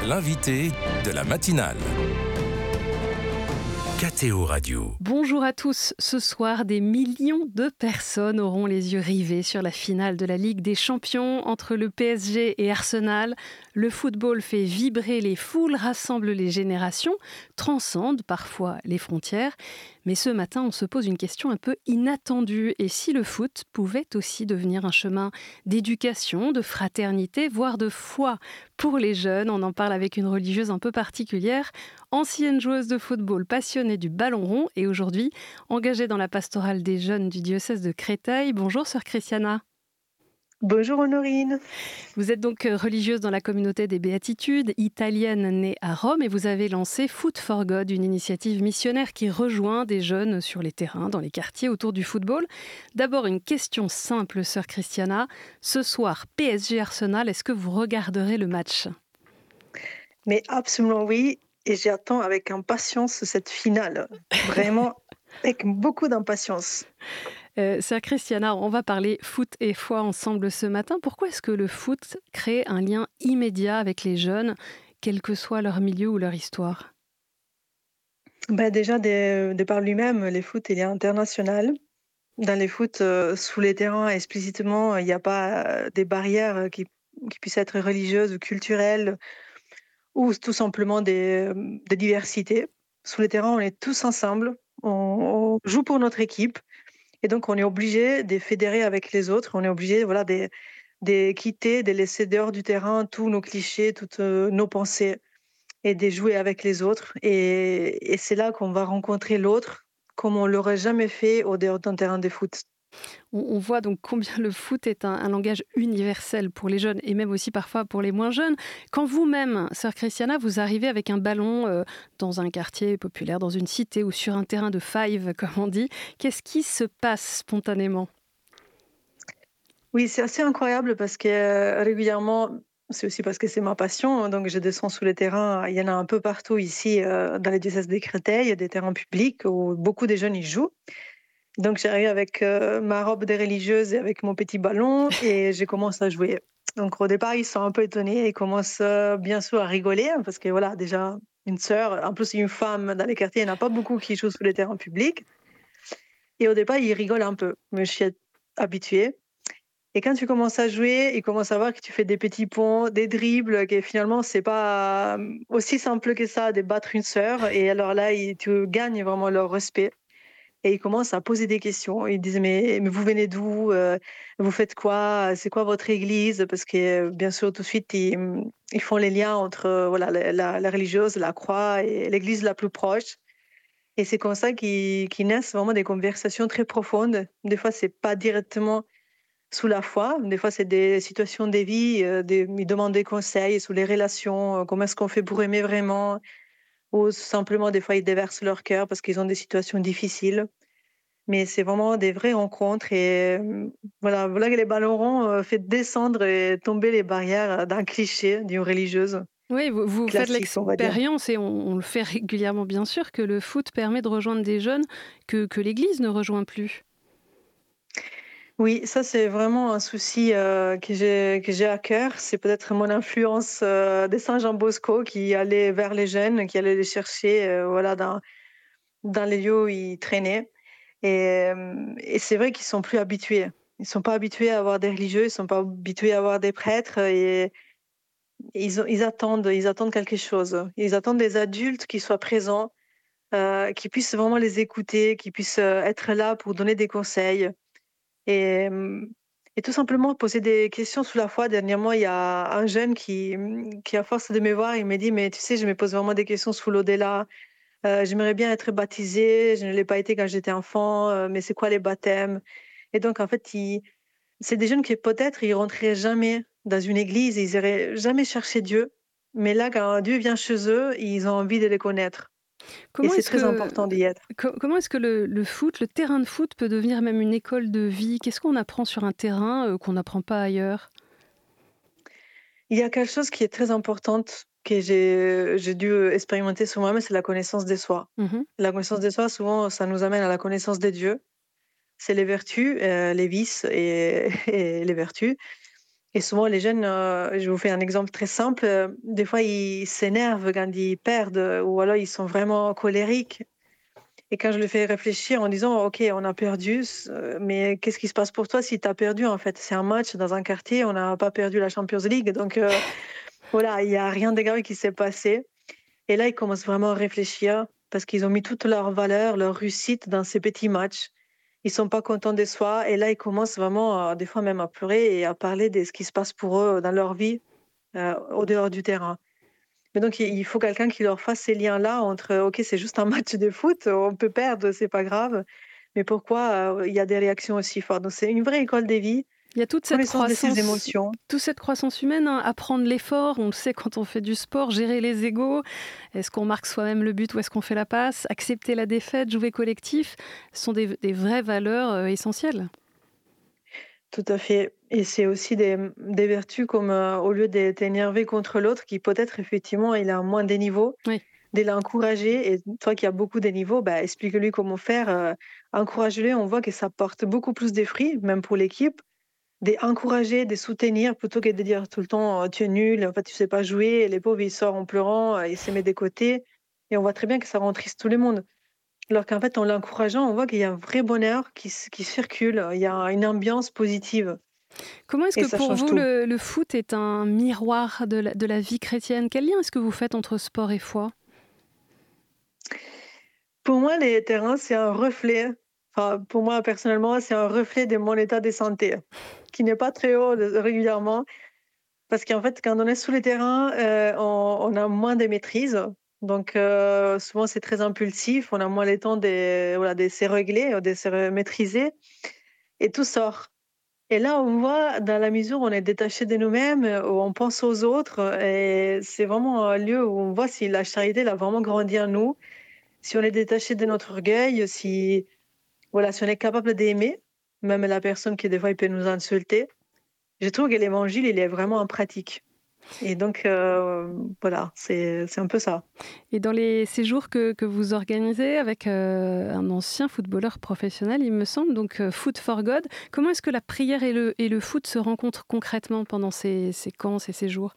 L'invité de la matinale. KTO Radio. Bonjour à tous. Ce soir, des millions de personnes auront les yeux rivés sur la finale de la Ligue des Champions entre le PSG et Arsenal. Le football fait vibrer les foules, rassemble les générations, transcende parfois les frontières. Mais ce matin, on se pose une question un peu inattendue. Et si le foot pouvait aussi devenir un chemin d'éducation, de fraternité, voire de foi pour les jeunes? On en parle avec une religieuse un peu particulière, ancienne joueuse de football, passionnée du ballon rond et aujourd'hui engagée dans la pastorale des jeunes du diocèse de Créteil. Bonjour sœur Christiana. Bonjour Honorine. Vous êtes donc religieuse dans la communauté des Béatitudes, italienne née à Rome, et vous avez lancé Foot for God, une initiative missionnaire qui rejoint des jeunes sur les terrains, dans les quartiers autour du football. D'abord, une question simple, sœur Christiana. Ce soir, PSG Arsenal, est-ce que vous regarderez le match ? Mais absolument oui, et j'attends avec impatience cette finale. Vraiment, avec beaucoup d'impatience. Sœur Christiana, on va parler foot et foi ensemble ce matin. Pourquoi est-ce que le foot crée un lien immédiat avec les jeunes, quel que soit leur milieu ou leur histoire ? Déjà, de par lui-même, les foot, il est international. Dans les foot, sous les terrains, explicitement, il n'y a pas des barrières qui puissent être religieuses ou culturelles ou tout simplement des diversités. Sous les terrains, on est tous ensemble, on joue pour notre équipe. Et donc, on est obligé de fédérer avec les autres. On est obligé de quitter, de laisser dehors du terrain tous nos clichés, toutes nos pensées et de jouer avec les autres. Et c'est là qu'on va rencontrer l'autre comme on l'aurait jamais fait au dehors d'un terrain de foot. On voit donc combien le foot est un langage universel pour les jeunes et même aussi parfois pour les moins jeunes. Quand vous-même, sœur Christiana, vous arrivez avec un ballon dans un quartier populaire, dans une cité ou sur un terrain de five, comme on dit, qu'est-ce qui se passe spontanément ? Oui, c'est assez incroyable parce que régulièrement, c'est aussi parce que c'est ma passion, donc je descends sous les terrains. Il y en a un peu partout ici dans les diocèses de Créteil, il y a des terrains publics où beaucoup de jeunes y jouent. Donc j'arrive avec ma robe de religieuse et avec mon petit ballon et je commence à jouer. Donc au départ, ils sont un peu étonnés, ils commencent bien sûr à rigoler hein, parce que voilà, déjà une sœur, en plus une femme dans les quartiers, il n'y en a pas beaucoup qui jouent sur les terrains publics. Et au départ, ils rigolent un peu, mais je suis habituée. Et quand tu commences à jouer, ils commencent à voir que tu fais des petits ponts, des dribbles, que finalement, c'est pas aussi simple que ça de battre une sœur. Et alors là, tu gagnes vraiment leur respect. Et ils commencent à poser des questions. Ils disent, mais vous venez d'où? Vous faites quoi? C'est quoi votre église? Parce que bien sûr, tout de suite, ils font les liens entre voilà, la religieuse, la croix et l'église la plus proche. Et c'est comme ça qu'ils naissent vraiment des conversations très profondes. Des fois, c'est pas directement sous la foi. Des fois, c'est des situations de vie, ils demandent des conseils sur les relations, comment est-ce qu'on fait pour aimer vraiment, ou simplement, des fois, ils déversent leur cœur parce qu'ils ont des situations difficiles. Mais c'est vraiment des vraies rencontres et voilà que les ballons ronds fait descendre et tomber les barrières d'un cliché d'une religieuse Oui, vous faites classique, on va dire. l'expérience, et on le fait régulièrement bien sûr, que le foot permet de rejoindre des jeunes que l'Église ne rejoint plus. Oui, ça c'est vraiment un souci que j'ai à cœur. C'est peut-être mon influence de Saint Jean Bosco qui allait vers les jeunes, qui allait les chercher voilà, dans les lieux où ils traînaient. Et c'est vrai qu'ils sont plus habitués. Ils sont pas habitués à avoir des religieux, ils sont pas habitués à avoir des prêtres et ils attendent quelque chose. Ils attendent des adultes qui soient présents, qui puissent vraiment les écouter, qui puissent être là pour donner des conseils. Et, euh, et tout simplement poser des questions sous la foi. Dernièrement, il y a un jeune qui à force de me voir, il me dit, mais tu sais, je me pose vraiment des questions sous l'au-delà. J'aimerais bien être baptisé, je ne l'ai pas été quand j'étais enfant, mais c'est quoi les baptêmes? Et donc, en fait, c'est des jeunes qui peut-être ils rentreraient jamais dans une église, ils iraient jamais chercher Dieu. Mais là, quand Dieu vient chez eux, ils ont envie de les connaître. Et Comment c'est est-ce très que, important d'y être. comment est-ce que le foot, le terrain de foot peut devenir même une école de vie ? Qu'est-ce qu'on apprend sur un terrain qu'on n'apprend pas ailleurs ? Il y a quelque chose qui est très important que j'ai dû expérimenter sur moi-même, c'est la connaissance de soi. Mhm. La connaissance de soi, souvent, ça nous amène à la connaissance de Dieu. C'est les vertus, les vices et, et les vertus. Et souvent, les jeunes, je vous fais un exemple très simple, des fois, ils s'énervent quand ils perdent, ou alors ils sont vraiment colériques. Et quand je le fais réfléchir en disant: «OK, on a perdu, mais qu'est-ce qui se passe pour toi si tu as perdu, en fait? C'est un match dans un quartier, on n'a pas perdu la Champions League, donc voilà, il y a rien de grave qui s'est passé». Et là, ils commencent vraiment à réfléchir parce qu'ils ont mis toutes leurs valeurs, leur réussite dans ces petits matchs. Ils sont pas contents de soi et là, ils commencent vraiment des fois même à pleurer et à parler de ce qui se passe pour eux dans leur vie, au dehors du terrain. Mais donc il faut quelqu'un qui leur fasse ces liens-là entre, OK, c'est juste un match de foot, on peut perdre, c'est pas grave, mais pourquoi, il y a des réactions aussi fortes? Donc c'est une vraie école de vie, Il y a connaissance de ses émotions. toute cette croissance humaine, hein, apprendre l'effort, on le sait quand on fait du sport, gérer les égos, est-ce qu'on marque soi-même le but ou est-ce qu'on fait la passe, accepter la défaite, jouer collectif, ce sont des vraies valeurs essentielles. Tout à fait, et c'est aussi des vertus comme, au lieu de t'énerver contre l'autre qui peut-être effectivement il a moins des niveaux, Oui. de l'encourager, et toi qui as beaucoup de niveaux, bah, explique-lui comment faire, encourage-le, on voit que ça porte beaucoup plus de fruits, même pour l'équipe. D'encourager, de soutenir plutôt que de dire tout le temps, «Tu es nul, en fait, tu sais pas jouer», et les pauvres, ils sortent en pleurant, il se met de côté, et on voit très bien que ça rend triste tout le monde. Alors qu'en fait, en l'encourageant, on voit qu'il y a un vrai bonheur qui circule, il y a une ambiance positive Comment est-ce et que ça pour change vous tout. le foot est un miroir de la vie chrétienne? Quel lien est-ce que vous faites entre sport et foi? Pour moi, les terrains, c'est un reflet, enfin, pour moi, personnellement, c'est un reflet de mon état de santé, qui n'est pas très haut régulièrement. Parce qu'en fait, quand on est sous les terrains, on a moins de maîtrise. Donc, souvent, c'est très impulsif. On a moins le temps de, voilà, de se régler, de se maîtriser, et tout sort. Et là, on voit dans la mesure où on est détaché de nous-mêmes, où on pense aux autres, et c'est vraiment un lieu où on voit si la charité elle a vraiment grandi en nous, si on est détaché de notre orgueil, si, voilà, si on est capable d'aimer, même la personne qui des fois il peut nous insulter. Je trouve que l'évangile, il est vraiment en pratique. Et donc, voilà, c'est un peu ça. Et dans les séjours que vous organisez avec un ancien footballeur professionnel, il me semble, donc Foot for God, comment est-ce que la prière et le foot se rencontrent concrètement pendant ces camps, ces séjours?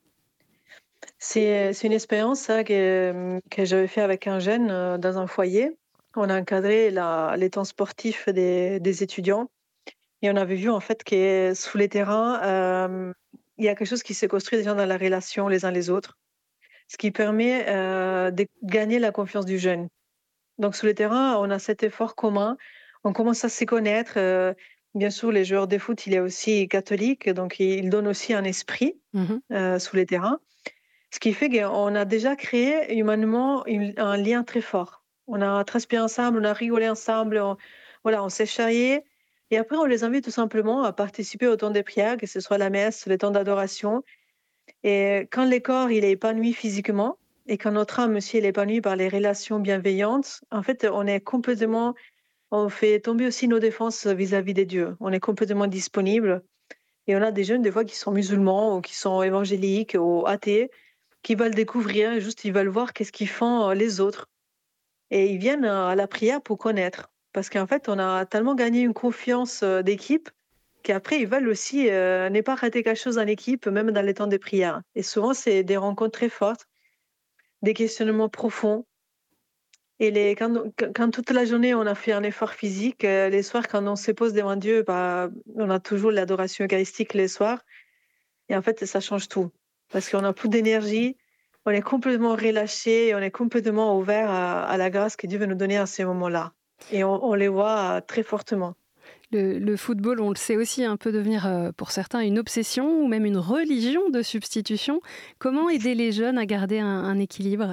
C'est une expérience ça que j'avais fait avec un jeune, dans un foyer. On a encadré les temps sportifs des étudiants, et on avait vu en fait que sous les terrains, il y a quelque chose qui s'est construit déjà dans la relation les uns les autres, ce qui permet, de gagner la confiance du jeune. Donc sous les terrains, on a cet effort commun, on commence à se connaître, bien sûr les joueurs de foot, il est aussi catholique, donc il donne aussi un esprit, Mmh. sous les terrains. Ce qui fait qu'on a déjà créé humainement un lien très fort. On a transpiré ensemble, on a rigolé ensemble, voilà, on s'est charrié. Et après, on les invite tout simplement à participer au temps des prières, que ce soit la messe, le temps d'adoration. Et quand le corps il est épanoui physiquement, et quand notre âme aussi elle est épanouie par les relations bienveillantes, en fait, on fait tomber aussi nos défenses vis-à-vis des dieux. On est complètement disponible. Et on a des jeunes, des fois, qui sont musulmans ou qui sont évangéliques ou athées, qui veulent découvrir, juste ils veulent voir qu'est-ce qu'ils font les autres. Et ils viennent à la prière pour connaître. Parce qu'en fait, on a tellement gagné une confiance d'équipe qu'après, ils veulent aussi ne pas rater quelque chose en équipe, même dans les temps de prière. Et souvent, c'est des rencontres très fortes, des questionnements profonds. Et quand toute la journée, on a fait un effort physique, les soirs, quand on se pose devant Dieu, bah, on a toujours l'adoration eucharistique les soirs. Et en fait, ça change tout. Parce qu'on a plus d'énergie, on est complètement relâché, on est complètement ouvert à la grâce que Dieu veut nous donner à ces moments-là. Et on les voit très fortement. Le football, on le sait aussi, hein, peut devenir pour certains une obsession ou même une religion de substitution. Comment aider les jeunes à garder un équilibre?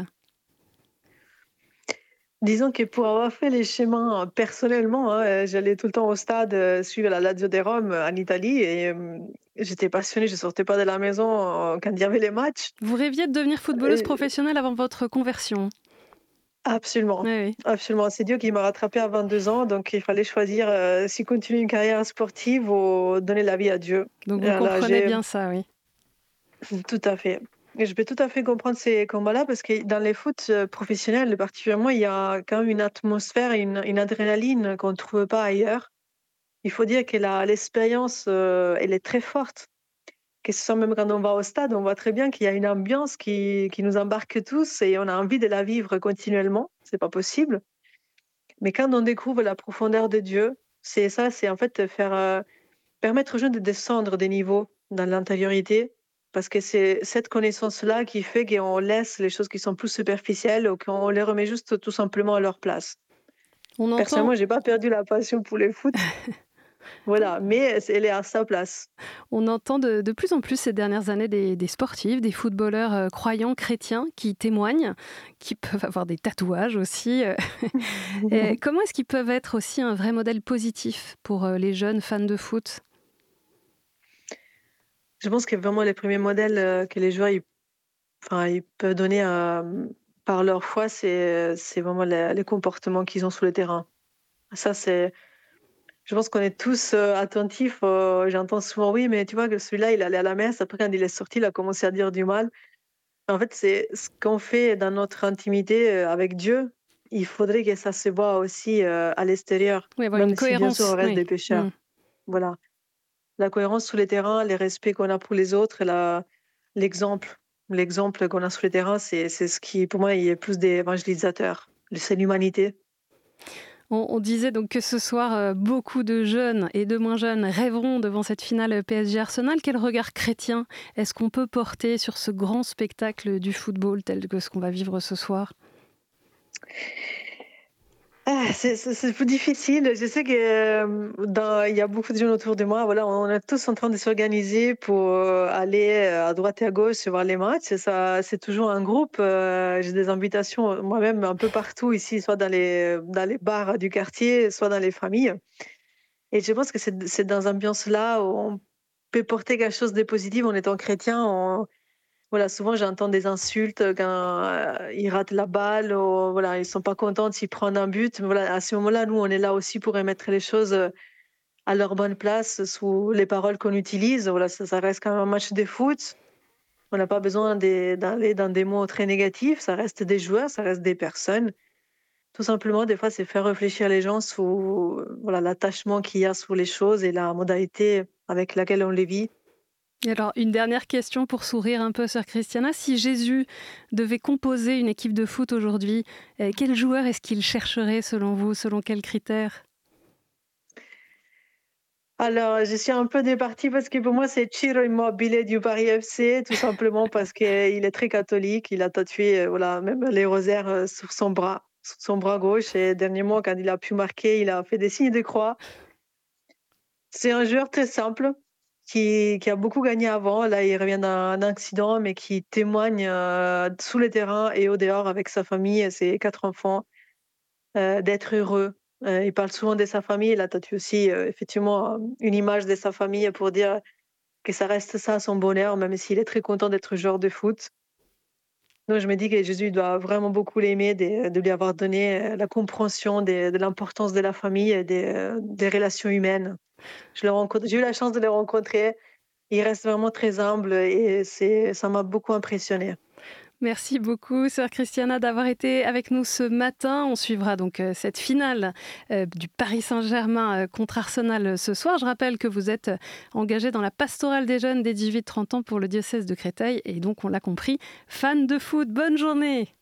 Disons que pour avoir fait les chemins personnellement, hein, j'allais tout le temps au stade suivre la Lazio de Rome en Italie, et j'étais passionnée, je sortais pas de la maison quand il y avait les matchs. Vous rêviez de devenir footballeuse Euh, professionnelle avant votre conversion? Absolument, Oui, oui. absolument. C'est Dieu qui m'a rattrapée à 22 ans, donc il fallait choisir si continuer une carrière sportive ou donner la vie à Dieu. Donc vous Voilà, comprenez bien ça, oui. tout à fait. Et je peux tout à fait comprendre ces combats-là parce que dans les foot professionnels, particulièrement, il y a quand même une atmosphère et une adrénaline qu'on ne trouve pas ailleurs. Il faut dire que l'expérience, elle est très forte. Que ce soit même quand on va au stade, on voit très bien qu'il y a une ambiance qui nous embarque tous et on a envie de la vivre continuellement. C'est pas possible. Mais quand on découvre la profondeur de Dieu, c'est ça, c'est en fait permettre aux gens de descendre des niveaux dans l'intériorité, parce que c'est cette connaissance-là qui fait qu'on laisse les choses qui sont plus superficielles ou qu'on les remet juste tout simplement à leur place. On entend Personnellement, j'ai pas perdu la passion pour le foot, voilà, mais elle est à sa place. On entend de plus en plus ces dernières années des sportifs, des footballeurs croyants, chrétiens, qui témoignent, qui peuvent avoir des tatouages aussi. Et comment est-ce qu'ils peuvent être aussi un vrai modèle positif pour les jeunes fans de foot? Je pense que vraiment les premiers modèles que les joueurs ils peuvent donner par leur foi, c'est vraiment les comportements qu'ils ont sur le terrain. Ça, je pense qu'on est tous attentifs. J'entends souvent, oui, mais tu vois que celui-là, il allait à la messe. Après, quand il est sorti, il a commencé à dire du mal. En fait, c'est ce qu'on fait dans notre intimité avec Dieu. Il faudrait que ça se voit aussi à l'extérieur, Oui, avoir une même si bien sûr on cohérence. reste Oui. des Mm. pécheurs. Voilà. La cohérence sur les terrains, les respects qu'on a pour les autres, l'exemple. L'exemple qu'on a sur les terrains, c'est ce qui, pour moi, il y a plus d'évangélisateurs. C'est l'humanité. On disait donc que ce soir, beaucoup de jeunes et de moins jeunes rêveront devant cette finale PSG-Arsenal. Quel regard chrétien est-ce qu'on peut porter sur ce grand spectacle du football tel que ce qu'on va vivre ce soir? Ah, c'est plus difficile. Je sais que il y a beaucoup de gens autour de moi. Voilà, on est tous en train de s'organiser pour aller à droite et à gauche voir les matchs. Et ça, c'est toujours un groupe. J'ai des invitations moi-même un peu partout ici, soit dans les bars du quartier, soit dans les familles. Et je pense que c'est dans cette ambiance-là où on peut porter quelque chose de positif en étant chrétien. Voilà, souvent j'entends des insultes quand ils ratent la balle ou voilà, ils sont pas contents s'ils prennent un but. Mais voilà, à ce moment-là, nous, on est là aussi pour remettre les choses à leur bonne place sous les paroles qu'on utilise. Voilà, ça reste quand même un match de foot. On n'a pas besoin d'aller dans des mots très négatifs. Ça reste des joueurs, ça reste des personnes. Tout simplement, des fois, c'est faire réfléchir les gens sur voilà, l'attachement qu'il y a sur les choses et la modalité avec laquelle on les vit. Et alors, une dernière question pour sourire un peu, sœur Christiana. Si Jésus devait composer une équipe de foot aujourd'hui, quel joueur est-ce qu'il chercherait selon vous? Selon quels critères? Alors, je suis un peu départie parce que pour moi, c'est Ciro Immobile du Paris FC, tout simplement parce qu'il est très catholique. Il a tatoué voilà, même les rosaires sur son bras gauche. Et dernièrement, quand il a pu marquer, il a fait des signes de croix. C'est un joueur très simple qui a beaucoup gagné avant. Là, il revient d'un accident, mais qui témoigne sous les terrains et au dehors avec sa famille et ses 4 enfants, d'être heureux. Il parle souvent de sa famille. Il a tatoué aussi effectivement une image de sa famille pour dire que ça reste ça son bonheur, même s'il est très content d'être joueur de foot. Donc je me dis que Jésus doit vraiment beaucoup l'aimer, de lui avoir donné la compréhension de l'importance de la famille et des relations humaines. J'ai eu la chance de le rencontrer. Il reste vraiment très humble et ça m'a beaucoup impressionnée. Merci beaucoup, sœur Christiana, d'avoir été avec nous ce matin. On suivra donc cette finale du Paris Saint-Germain contre Arsenal ce soir. Je rappelle que vous êtes engagée dans la pastorale des jeunes des 18-30 ans pour le diocèse de Créteil et donc, on l'a compris, fan de foot. Bonne journée!